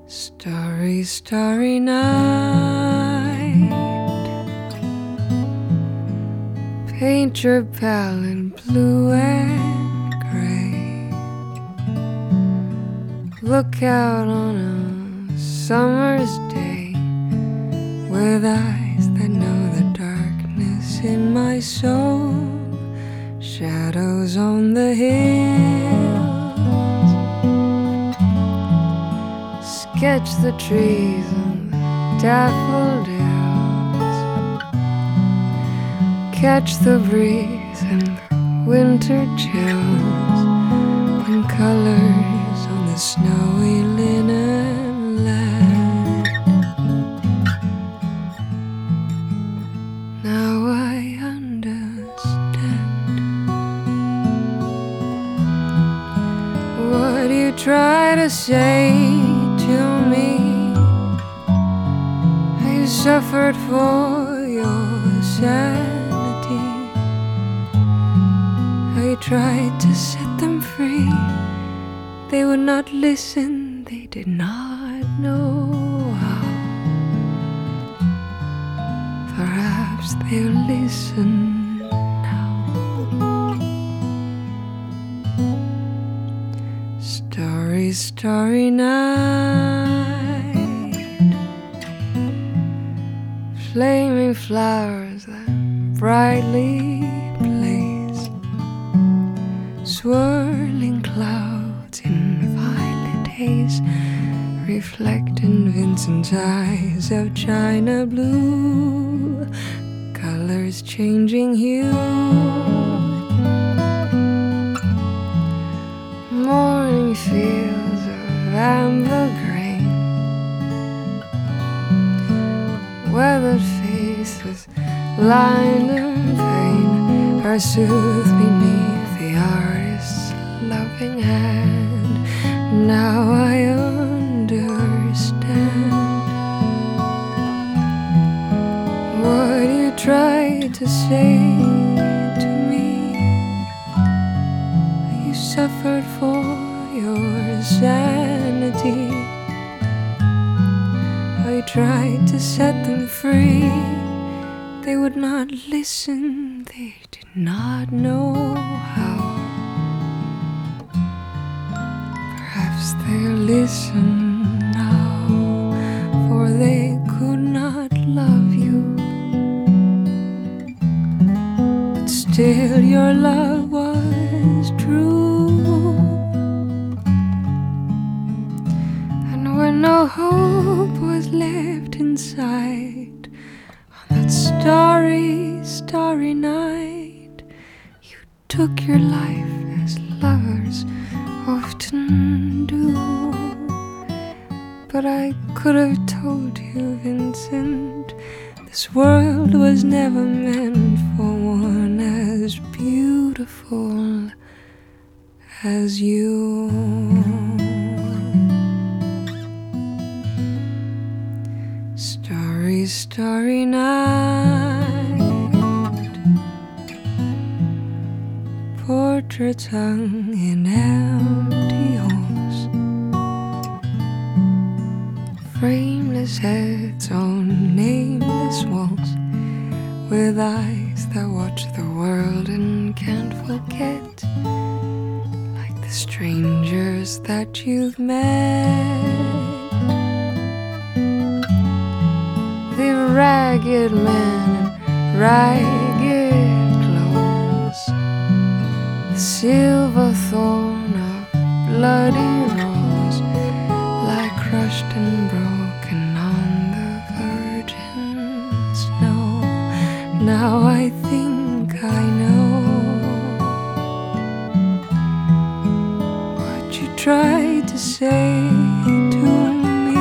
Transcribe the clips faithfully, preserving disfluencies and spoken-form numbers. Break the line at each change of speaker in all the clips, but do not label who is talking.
Starry, starry night, paint your palette blue and gray. Look out on a summer's day with eyes that know the darkness in my soul. Shadows on the hills, sketch the trees and the daffodils, catch the breeze and the winter chills, and colors on the snowy linen land. Now I understand what you try to say to me. I suffered for your sanity. I tried to set them free. They would not listen, they did not know how. Perhaps they'll listen now. Starry, starry night, flaming flowers that brightly blaze, swirling clouds in violet haze, reflect in Vincent's eyes of china blue, colors changing hue. Morning fields of amber grain, weathered faces lined in pain are soothed beneath the artist's loving hand. Now I understand what you tried to say to me. You suffered for your sanity. I tried to set them free. They would not listen, they did not know how. Perhaps they'll listen now, for they could not love you. But still your love was true. And when no hope was left inside, on that starry, starry night, you took your life as lovers often do. But I could have told you, Vincent, this world was never meant for one as beautiful as you. Starry, starry night, portraits hung in empty halls, frameless heads on nameless walls, with eyes that watch the world and can't forget, like the strangers that you've met. The ragged men in ragged clothes, the silver thorn of bloody rose, lie crushed and broken on the virgin snow. Now I think I know what you tried to say to me.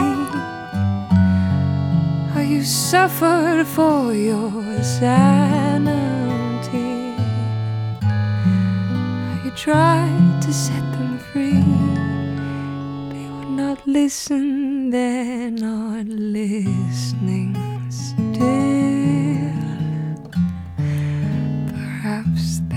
You suffered for your sanity. You tried to set them free. They would not listen, they're not listening still. Perhaps